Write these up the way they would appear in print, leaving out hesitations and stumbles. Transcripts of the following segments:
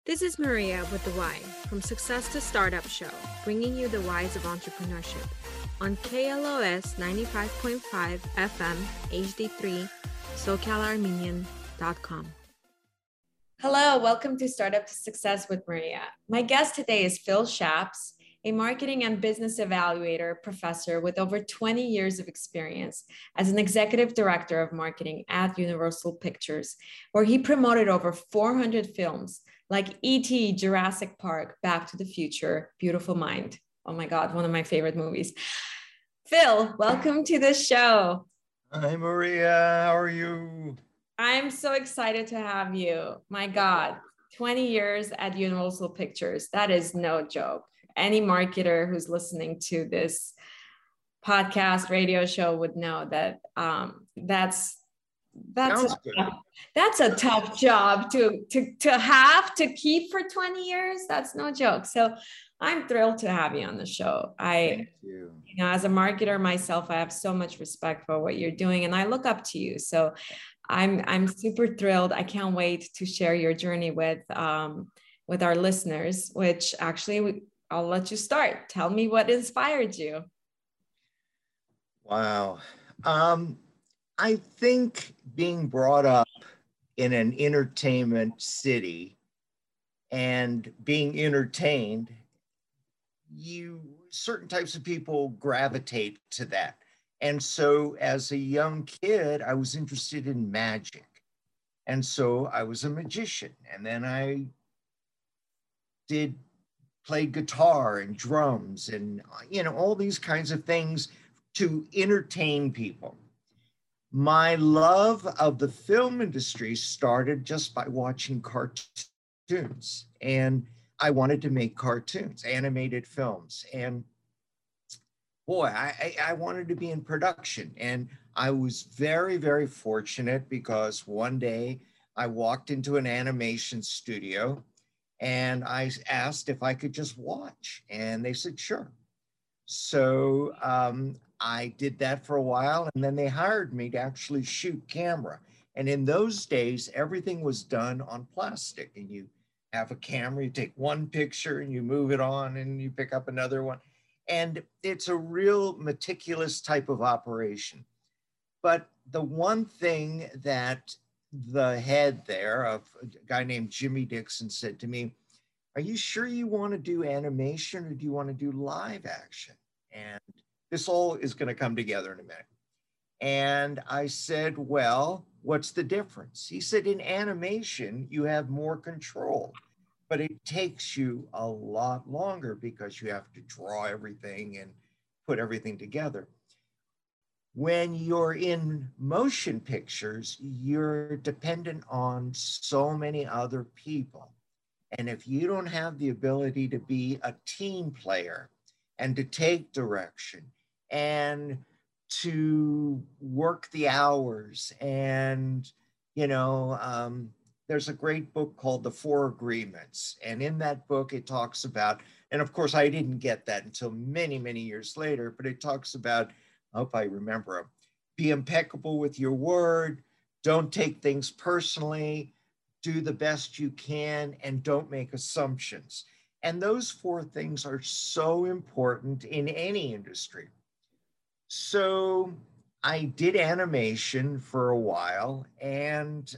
This is Maria with The Why, from Success to Startup Show, bringing you the whys of entrepreneurship on KLOS 95.5 FM HD3, SoCalArmenian.com. Hello, welcome to Startup to Success with Maria. My guest today is Phil Schaps, a marketing and business evaluator professor with over 20 years of experience as an executive director of marketing at Universal Pictures, where he promoted over 400 films like E.T., Jurassic Park, Back to the Future, Beautiful Mind. Oh my God, one of my favorite movies. Phil, welcome to the show. Hi, Maria. How are you? I'm so excited to have you. My God, 20 years at Universal Pictures. That is no joke. Any marketer who's listening to this podcast, radio show would know that that's a tough job to have to keep for 20 years. That's no joke. So I'm thrilled to have you on the show. Thank you. As a marketer myself, I have so much respect for what you're doing, and I look up to you. So I'm super thrilled. I can't wait to share your journey with our listeners. Which actually, I'll let you start. Tell me what inspired you. Wow. I think being brought up in an entertainment city and being entertained, certain types of people gravitate to that. And so as a young kid, I was interested in magic. And so I was a magician. And then I played guitar and drums and, all these kinds of things to entertain people. My love of the film industry started just by watching cartoons. And I wanted to make cartoons, animated films. And boy, I wanted to be in production. And I was very, very fortunate because one day I walked into an animation studio and I asked if I could just watch. And they said, sure. So I did that for a while, and then they hired me to actually shoot camera. And in those days, everything was done on plastic. And you have a camera, you take one picture and you move it on and you pick up another one. And it's a real meticulous type of operation. But the one thing that the head there, of a guy named Jimmy Dixon, said to me, are you sure you want to do animation or do you want to do live action? And this all is going to come together in a minute. And I said, well, what's the difference? He said, in animation, you have more control, but it takes you a lot longer because you have to draw everything and put everything together. When you're in motion pictures, you're dependent on so many other people. And if you don't have the ability to be a team player and to take direction and to work the hours and, there's a great book called The Four Agreements. And in that book, it talks about, and of course, I didn't get that until many, many years later, but it talks about, I hope I remember them, be impeccable with your word, don't take things personally, do the best you can, and don't make assumptions. And those four things are so important in any industry. So I did animation for a while, and,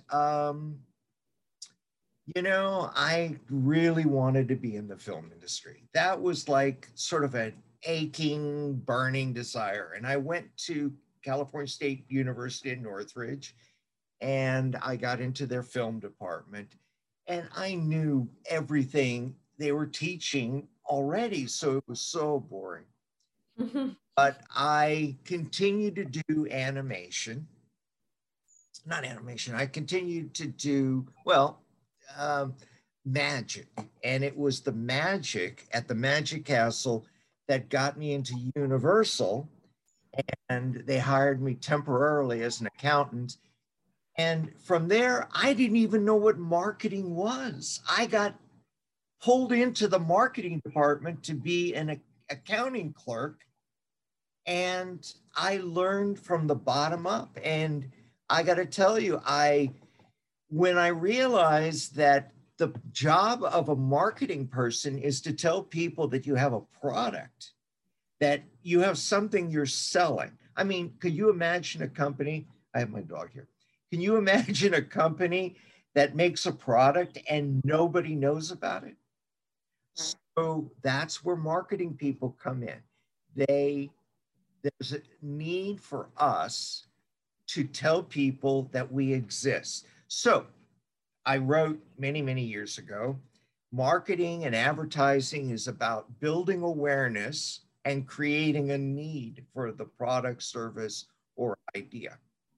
I really wanted to be in the film industry. That was like sort of an aching, burning desire. And I went to California State University in Northridge, and I got into their film department, and I knew everything they were teaching already, so it was so boring. But I continued to do animation. Not animation, I continued to do, magic. And it was the magic at the Magic Castle that got me into Universal. And they hired me temporarily as an accountant. And from there, I didn't even know what marketing was. I got pulled into the marketing department to be an accounting clerk. And I learned from the bottom up. And I got to tell you, when I realized that the job of a marketing person is to tell people that you have a product, that you have something you're selling. I mean, could you imagine a company? I have my dog here. Can you imagine a company that makes a product and nobody knows about it? So that's where marketing people come in. There's a need for us to tell people that we exist. So I wrote many, many years ago, marketing and advertising is about building awareness and creating a need for the product, service, or idea.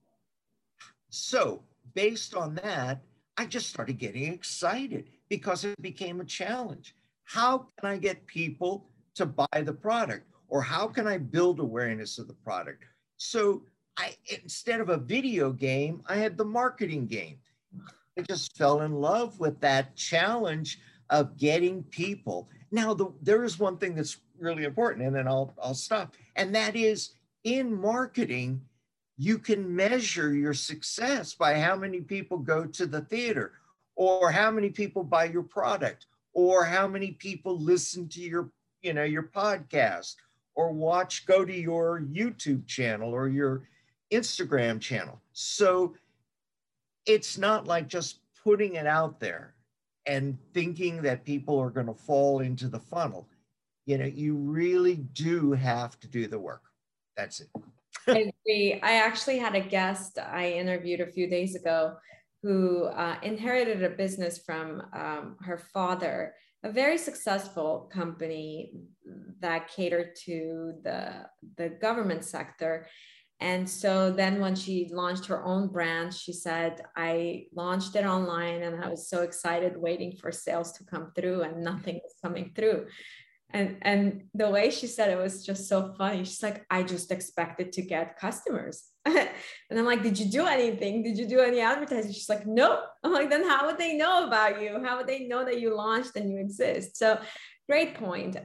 So based on that, I just started getting excited because it became a challenge. How can I get people to buy the product? Or how can I build awareness of the product? So instead of a video game, I had the marketing game. I just fell in love with that challenge of getting people. Now, there is one thing that's really important, and then I'll stop. And that is, in marketing, you can measure your success by how many people go to the theater, or how many people buy your product, or how many people listen to your podcast, or go to your YouTube channel or your Instagram channel. So it's not like just putting it out there and thinking that people are going to fall into the funnel. You really do have to do the work. That's it. I agree. I actually had a guest I interviewed a few days ago who inherited a business from her father, a very successful company that catered to the government sector. And so then when she launched her own brand, she said, I launched it online and I was so excited waiting for sales to come through, and nothing was coming through. And the way she said it was just so funny. She's like, I just expected to get customers. And I'm like, did you do anything? Did you do any advertising? She's like, nope. I'm like, then how would they know about you? How would they know that you launched and you exist? So great point.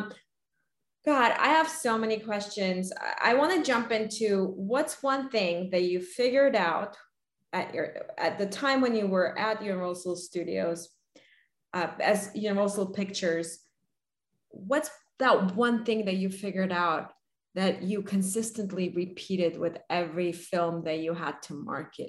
God, I have so many questions. I want to jump into what's one thing that you figured out at the time when you were at Universal Studios, as Universal Pictures. What's that one thing that you figured out that you consistently repeated with every film that you had to market?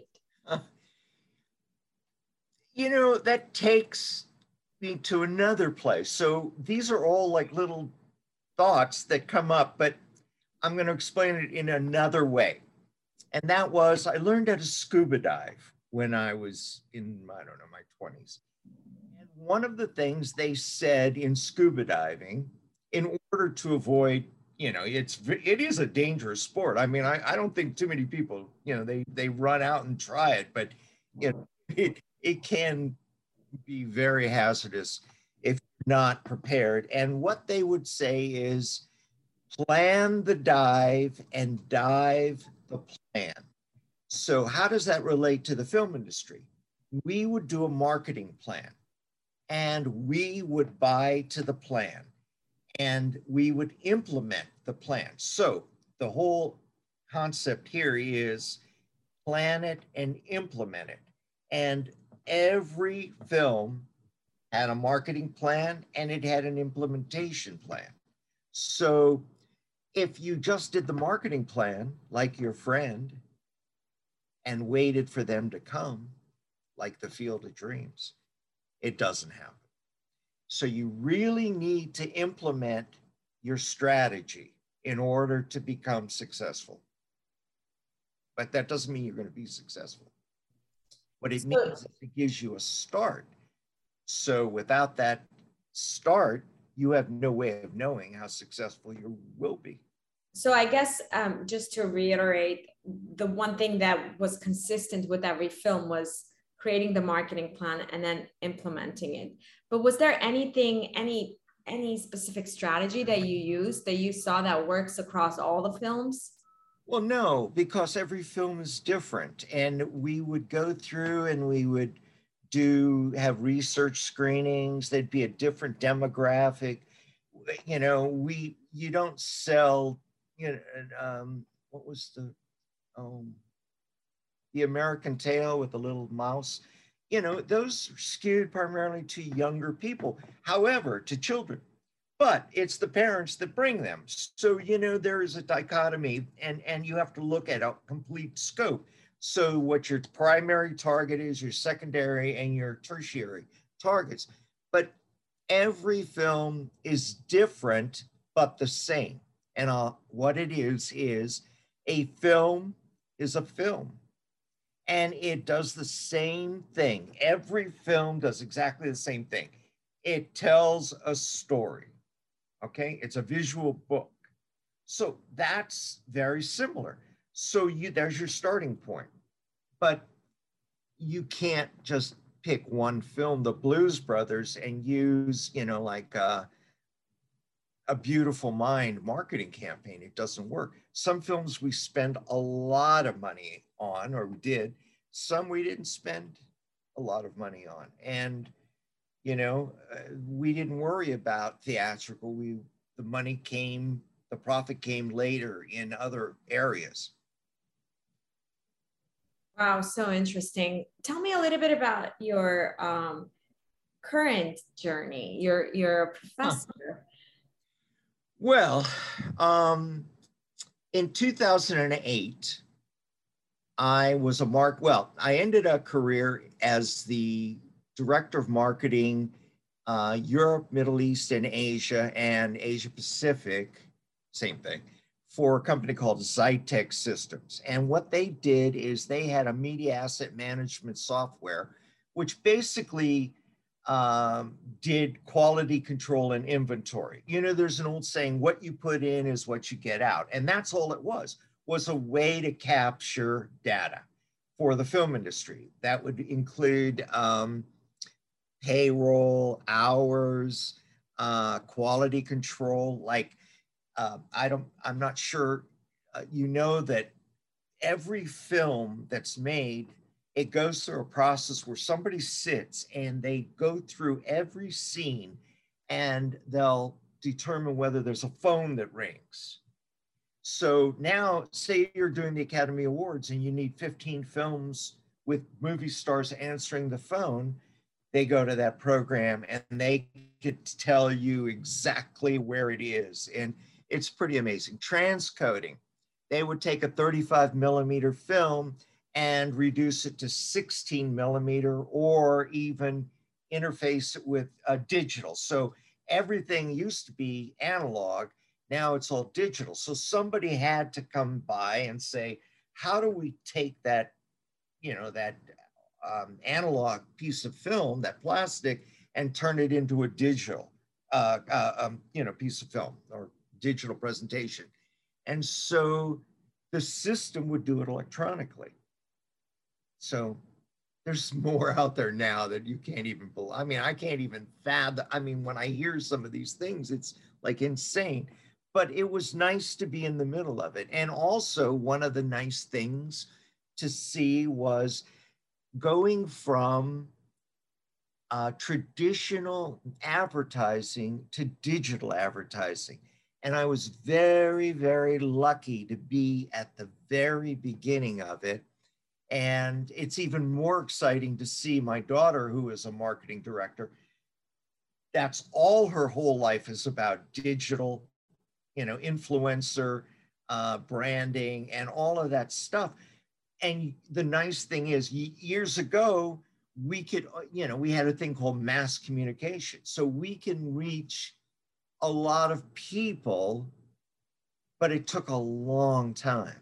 That takes me to another place. So these are all like little thoughts that come up, but I'm going to explain it in another way. And that was, I learned how to scuba dive when I was in, I don't know, my 20s. And one of the things they said in scuba diving, in order to avoid, it is a dangerous sport. I mean, I don't think too many people, they run out and try it, but it can be very hazardous if you're not prepared. And what they would say is, plan the dive and dive the plan. So how does that relate to the film industry? We would do a marketing plan, and we would buy to the plan, and we would implement the plan. So the whole concept here is plan it and implement it. And every film had a marketing plan and it had an implementation plan. So if you just did the marketing plan like your friend and waited for them to come, like the Field of Dreams, it doesn't happen. So you really need to implement your strategy in order to become successful. But that doesn't mean you're going to be successful. What it means is it gives you a start. So without that start, you have no way of knowing how successful you will be. So I guess just to reiterate, the one thing that was consistent with every film was creating the marketing plan and then implementing it. But was there anything, any specific strategy that you used that you saw that works across all the films? Well, no, because every film is different. And we would go through and we would have research screenings. There'd be a different demographic. You don't sell, what was the American Tail with the little mouse? those are skewed primarily to younger people, however, to children. But it's the parents that bring them. So, there is a dichotomy, and you have to look at a complete scope. So what your primary target is, your secondary and your tertiary targets. But every film is different, but the same. And what it is a film is a film. And it does the same thing. Every film does exactly the same thing. It tells a story. Okay, it's a visual book. So that's very similar. So there's your starting point. But you can't just pick one film, The Blues Brothers, and use, like a Beautiful Mind marketing campaign. It doesn't work. Some films we spend a lot of money on, or we did. Some we didn't spend a lot of money on. And, we didn't worry about theatrical. The profit came later in other areas. Wow, so interesting. Tell me a little bit about your current journey. You're a professor. Well, in 2008, I ended a career as the director of marketing, Europe, Middle East, and Asia, and Asia Pacific, same thing, for a company called Zytec Systems. And what they did is they had a media asset management software, which basically did quality control and inventory. There's an old saying, what you put in is what you get out. And that's all it was a way to capture data for the film industry. That would include payroll, hours, quality control. Like, I'm not sure, that every film that's made, it goes through a process where somebody sits and they go through every scene and they'll determine whether there's a phone that rings. So now, say you're doing the Academy Awards and you need 15 films with movie stars answering the phone, they go to that program and they could tell you exactly where it is. And it's pretty amazing. Transcoding. They would take a 35 millimeter film and reduce it to 16 millimeter, or even interface it with digital. So everything used to be analog, now it's all digital. So somebody had to come by and say, how do we take that, that analog piece of film, that plastic, and turn it into a digital, piece of film or digital presentation? And so the system would do it electronically. So there's more out there now that you can't even believe. I mean, I can't even fathom. I mean, when I hear some of these things, it's like insane. But it was nice to be in the middle of it. And also, one of the nice things to see was going from traditional advertising to digital advertising. And I was very, very lucky to be at the very beginning of it. And it's even more exciting to see my daughter, who is a marketing director. That's all her whole life is about: digital, influencer, branding, and all of that stuff. And the nice thing is, years ago, we could, we had a thing called mass communication. So we can reach a lot of people, but it took a long time.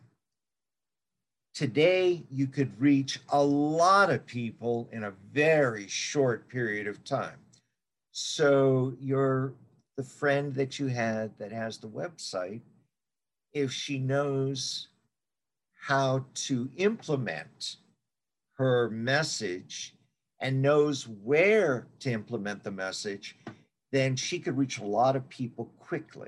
Today, you could reach a lot of people in a very short period of time. So the friend that you had that has the website, if she knows how to implement her message and knows where to implement the message, then she could reach a lot of people quickly.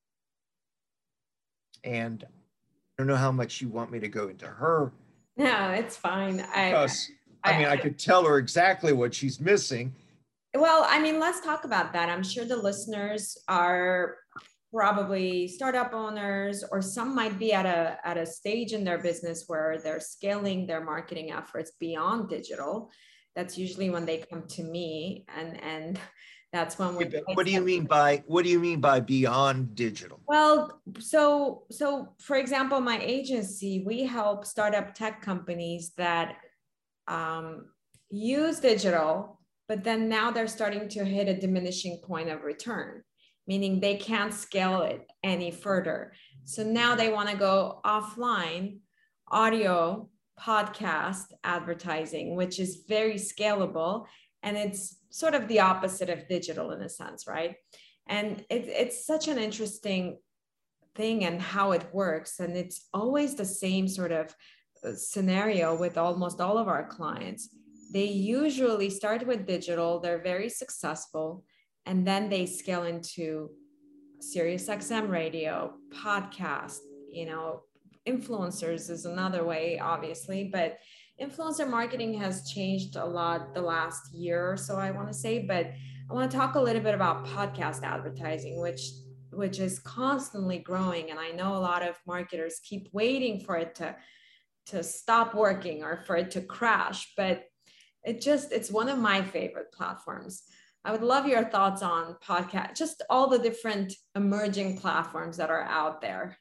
And I don't know how much you want me to go into her. No, it's fine. I could tell her exactly what she's missing. Well, I mean, let's talk about that. I'm sure the listeners are probably startup owners, or some might be at a stage in their business where they're scaling their marketing efforts beyond digital. that's usually when they come to me, and that's when we What do you mean by beyond digital? well, so for example, my agency, we help startup tech companies that um, use digital, but then now they're starting to hit a diminishing point of return, meaning they can't scale it any further. So now they want to go offline, audio, podcast advertising, which is very scalable. And it's sort of the opposite of digital in a sense, right? And it's such an interesting thing and how it works. And it's always the same sort of scenario with almost all of our clients. They usually start with digital, they're very successful, and then they scale into Sirius XM radio, podcast, influencers is another way, obviously, but influencer marketing has changed a lot the last year or so, I want to say. But I want to talk a little bit about podcast advertising, which is constantly growing. And I know a lot of marketers keep waiting for it to stop working or for it to crash, but it's one of my favorite platforms. I would love your thoughts on podcast, just all the different emerging platforms that are out there.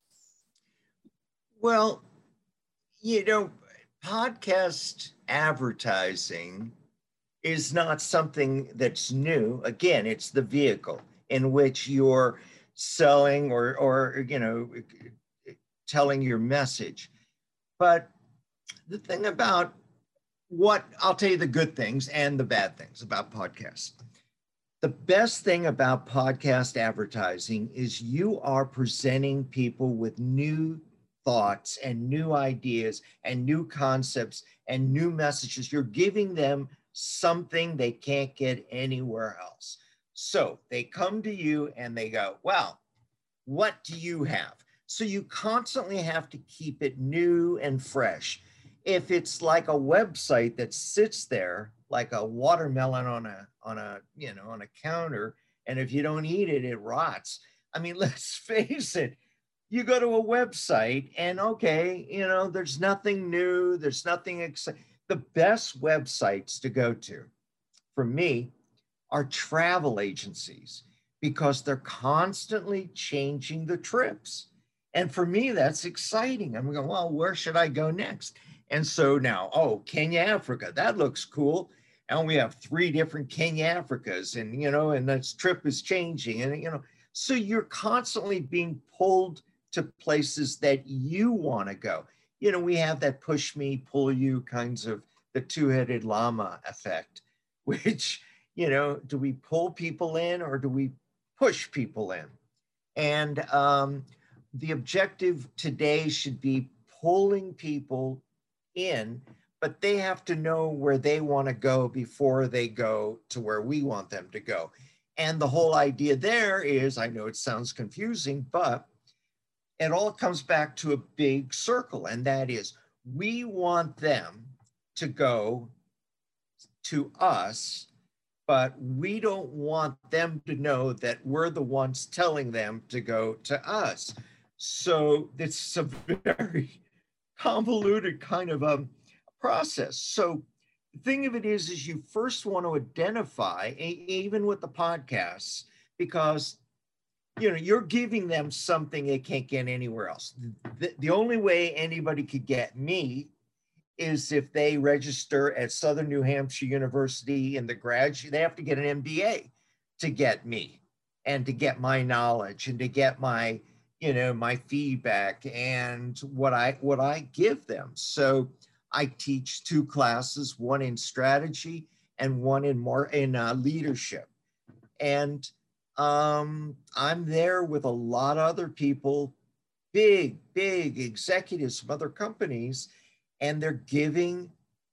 Well, podcast advertising is not something that's new. Again, it's the vehicle in which you're selling or telling your message. But the thing about I'll tell you the good things and the bad things about podcasts. The best thing about podcast advertising is you are presenting people with new thoughts and new ideas and new concepts and new messages. You're giving them something they can't get anywhere else. So they come to you and they go, well, what do you have? So you constantly have to keep it new and fresh. If it's like a website that sits there like a watermelon on a counter, and if you don't eat it, it rots. I mean, let's face it. You go to a website and okay, there's nothing new, there's nothing exciting. The best websites to go to for me are travel agencies because they're constantly changing the trips. And for me, that's exciting. I'm going, well, where should I go next? And so now, Kenya, Africa, that looks cool. And we have 3 different Kenya Africas and, and this trip is changing. And, so you're constantly being pulled to places that you want to go. We have that push me, pull you kinds of the 2-headed llama effect, which, do we pull people in or do we push people in? And the objective today should be pulling people in, but they have to know where they want to go before they go to where we want them to go. And the whole idea there is, I know it sounds confusing, but it all comes back to a big circle. And that is, we want them to go to us, but we don't want them to know that we're the ones telling them to go to us. So it's a very convoluted kind of a process. So the thing of it is you first want to identify, even with the podcasts, because you're giving them something they can't get anywhere else. The only way anybody could get me is if they register at Southern New Hampshire University in the graduate, they have to get an MBA to get me and to get my knowledge and to get my my feedback and what I give them. So I teach 2 classes, one in strategy and one in leadership. And I'm there with a lot of other people, big executives from other companies, and they're giving,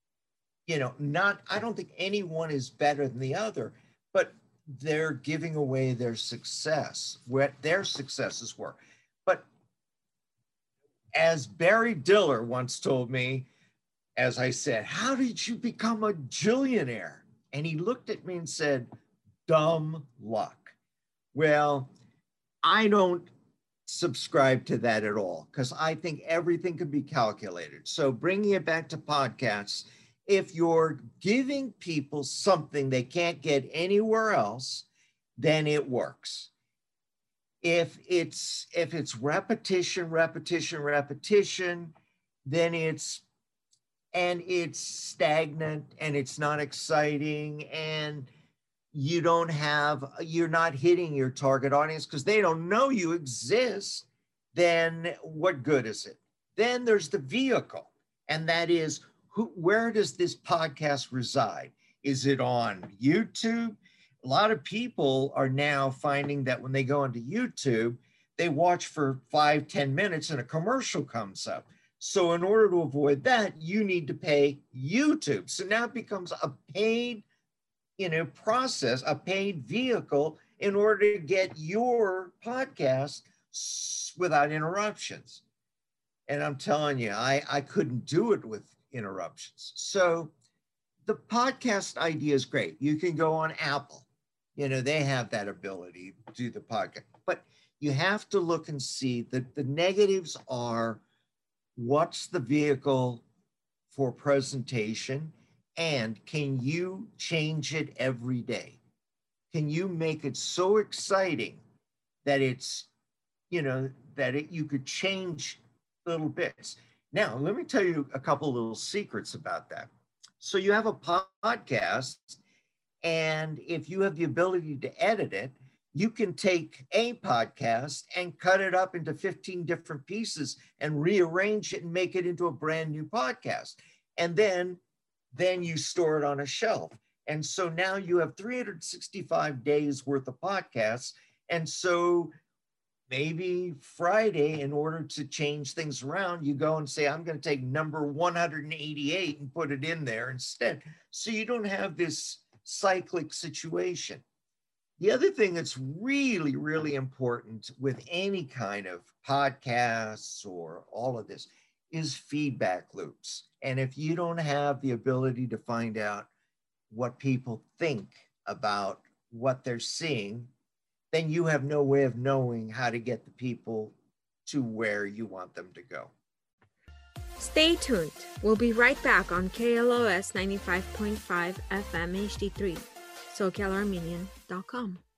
I don't think anyone is better than the other, but they're giving away their success, what their successes were. But as Barry Diller once told me, as I said, how did you become a jillionaire? And he looked at me and said, dumb luck. Well, I don't subscribe to that at all because I think everything can be calculated. So bringing it back to podcasts, If you're giving people something they can't get anywhere else, then it works. If it's repetition, then it's stagnant and it's not exciting, and you're not hitting your target audience because they don't know you exist, then what good is it? Then there's the vehicle, and that is, where does this podcast reside? Is it on YouTube? A lot of people are now finding that when they go into YouTube, they watch for 5-10 minutes and a commercial comes up. So in order to avoid that, you need to pay YouTube. So now it becomes a paid, process, a paid vehicle in order to get your podcast without interruptions. And I'm telling you, I couldn't do it with interruptions. So the podcast idea is great. You can go on Apple. They have that ability to do the podcast. But you have to look and see that the negatives are, what's the vehicle for presentation? And can you change it every day? Can you make it so exciting that it's, you could change little bits? Now, let me tell you a couple little secrets about that. So you have a podcast, and if you have the ability to edit it, you can take a podcast and cut it up into 15 different pieces and rearrange it and make it into a brand new podcast. And then you store it on a shelf. And so now you have 365 days worth of podcasts. And so maybe Friday, in order to change things around, you go and say, I'm going to take number 188 and put it in there instead. So you don't have this cyclic situation. The other thing that's really, really important with any kind of podcasts or all of this is feedback loops. And if you don't have the ability to find out what people think about what they're seeing, then you have no way of knowing how to get the people to where you want them to go. Stay tuned. We'll be right back on KLOS 95.5 FM HD3, SoCalArmenian.com.